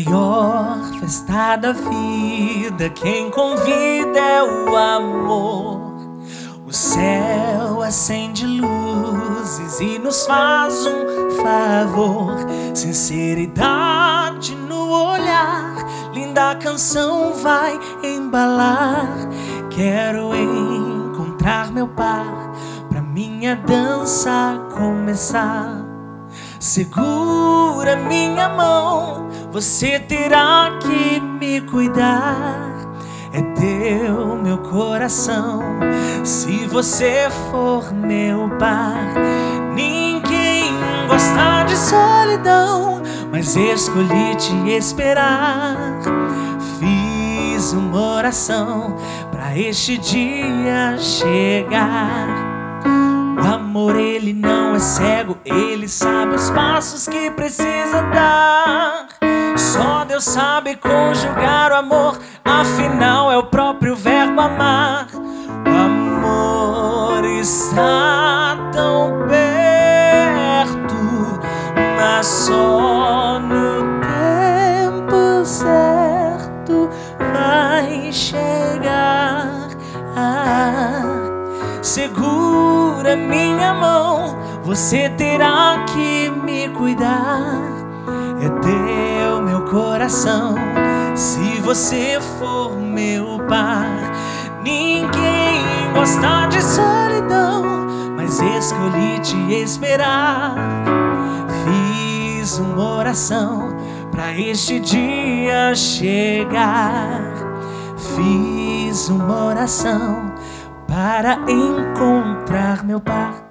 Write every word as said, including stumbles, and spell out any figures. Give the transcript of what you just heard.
maior festa da vida, quem convida é o amor. O céu acende luzes e nos faz um favor. Sinceridade no olhar, linda canção vai embalar. Quero encontrar meu par pra minha dança começar. Segura minha mão, você terá que me cuidar. É teu meu coração, se você for meu par. Ninguém gosta de solidão, mas escolhi te esperar. Fiz uma oração pra este dia chegar. O amor, ele não é cego, ele sabe os passos que precisa dar. Só Deus sabe conjugar o amor, afinal é o próprio verbo amar. O amor está tão perto, mas só no tempo certo vai chegar. Ah, segura minha mão, você terá que me cuidar. É teu meu coração, se você for meu par. Ninguém gosta de solidão, mas escolhi te esperar. Fiz uma oração pra este dia chegar. Fiz uma oração para encontrar meu par.